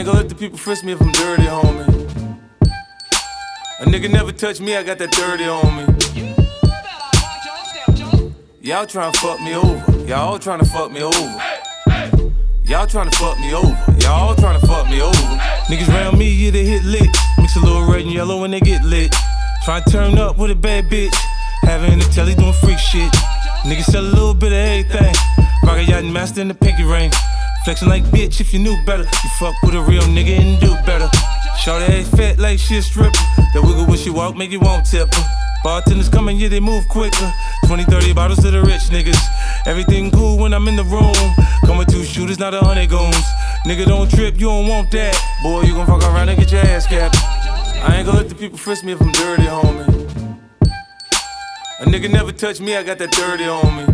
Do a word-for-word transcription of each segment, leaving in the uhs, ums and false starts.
gonna let the people frisk me if I'm dirty, homie. A nigga never touch me, I got that dirty on me. Y'all tryna fuck me over. Y'all tryna fuck me over. Y'all tryna fuck me over. Y'all tryna fuck me over. Niggas round me, yeah, they hit lit. Mix a little red and yellow when they get lit. Tryna turn up with a bad bitch. Having in the telly doing freak shit. Niggas sell a little bit of everything. Rock a yacht and master in the pinky ring. Flexing like bitch if you knew better. You fuck with a real nigga and do better. Shorty ass fat like she a stripper. That wiggle when she walk make you won't tip her. Bartenders coming, yeah, they move quicker. twenty, thirty bottles to the rich niggas. Everything cool when I'm in the room. Come with two shooters, not a hundred goons. Nigga, don't trip, you don't want that. Boy, you gon' fuck around and get your ass capped. I ain't gonna let the people frisk me if I'm dirty, homie. A nigga never touch me, I got that dirty on me.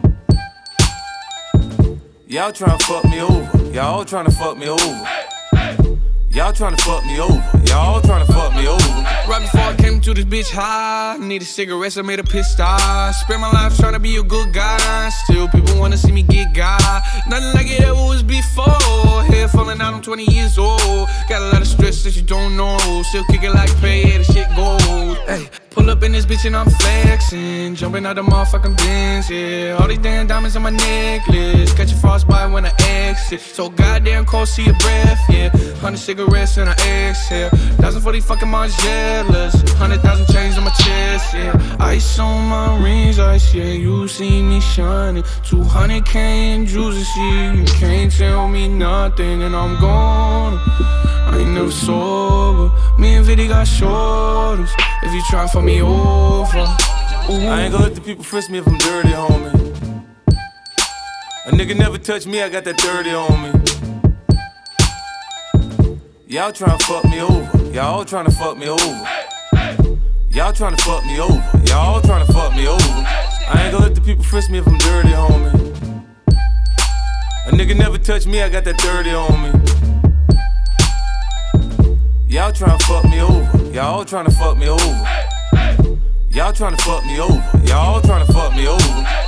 Y'all tryna fuck me over. Y'all tryna fuck me over. Y'all tryna fuck me over. Y'all tryna fuck me over. Right before I came to this bitch high, needed cigarettes, I made a piss star. Spent my life tryna be a good guy. Still people wanna see me get guy. Nothing like it ever was before. Hair falling out, I'm twenty years old. Got a lot of stress that you don't know. Still kicking like pay, yeah, the shit gold. Hey, pull up in this bitch and I'm flexing. Jumping out the motherfucking Benz, yeah. All these damn diamonds on my necklace. Catch a frostbite when I exit. So goddamn cold, see your breath, yeah. Hundred cigarettes and I exhale. Thousand for these fucking Margielas. Hundred thousand chains on my chest, yeah. Ice on my rings, ice, yeah. You see me shining. Two hundred K in juices, yeah. You can't tell me nothing and I'm gone. I ain't never sober. Me and Viddy got shoulders. If you try for me over, ooh. I ain't gonna let the people frisk me if I'm dirty, homie. A nigga never touch me, I got that dirty on me. Y'all tryna fuck me over. Y'all tryna fuck me over. Y'all tryna fuck me over. Y'all tryna fuck me over. I ain't gonna let the people frisk me if I'm dirty, homie. A nigga never touch me, I got that dirty on me. Y'all tryna fuck me over. Y'all tryna fuck me over. Y'all tryna fuck me over. Y'all tryna fuck me over.